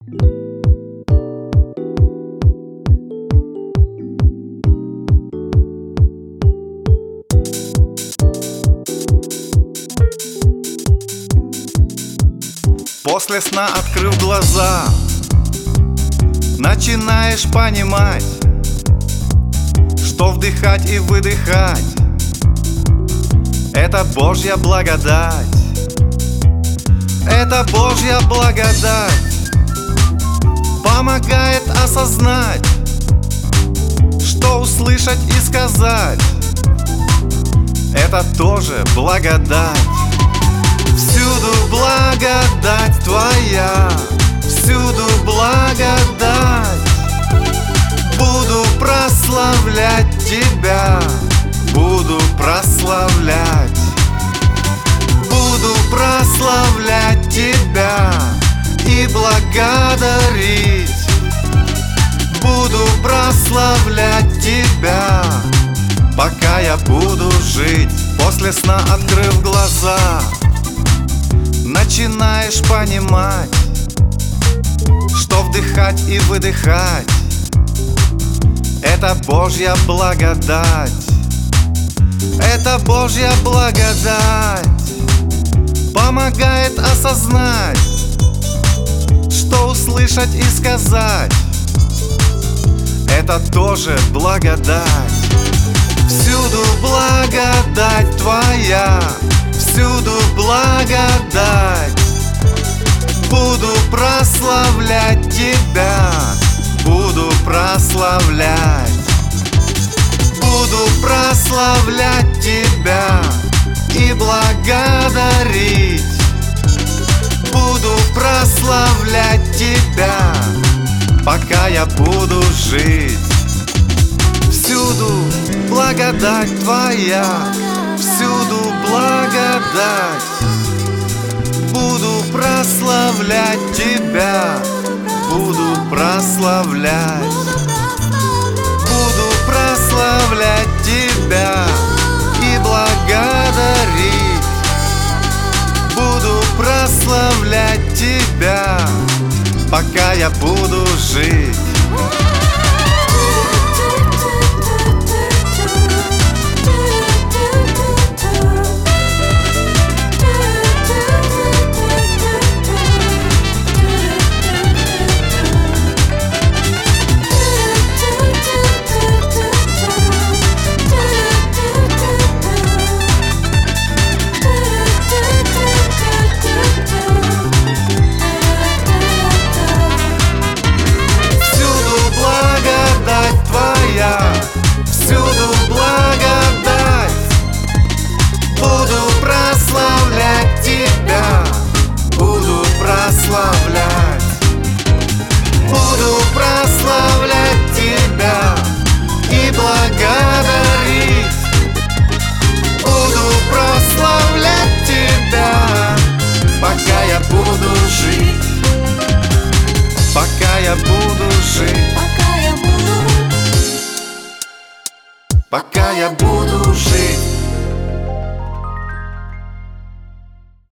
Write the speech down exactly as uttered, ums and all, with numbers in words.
После сна, открыв глаза, начинаешь понимать, что вдыхать и выдыхать — это Божья благодать. Это Божья благодать помогает осознать, что услышать и сказать — это тоже благодать. Всюду благодать Твоя, всюду благодать. Буду прославлять Тебя, буду прославлять. Буду прославлять Тебя и благодарить. Буду прославлять Тебя, пока я буду жить. После сна, открыв глаза, начинаешь понимать, что вдыхать и выдыхать — это Божья благодать. Это Божья благодать помогает осознать, что услышать и сказать — это тоже благодать. Всюду благодать Твоя, всюду благодать. Буду прославлять Тебя, буду прославлять. Буду прославлять Тебя и благодарить. Буду прославлять Тебя, пока я буду жить. Всюду благодать Твоя, всюду благодать. Буду прославлять Тебя, буду прославлять. Буду прославлять Тебя и благодарить. Буду прославлять Тебя, пока я буду жить. Всюду благодать. Буду прославлять Тебя, буду прославлять. Буду прославлять Тебя и благодарить. Буду прославлять Тебя, пока я буду жить. Пока я буду жить. Пока я буду жить.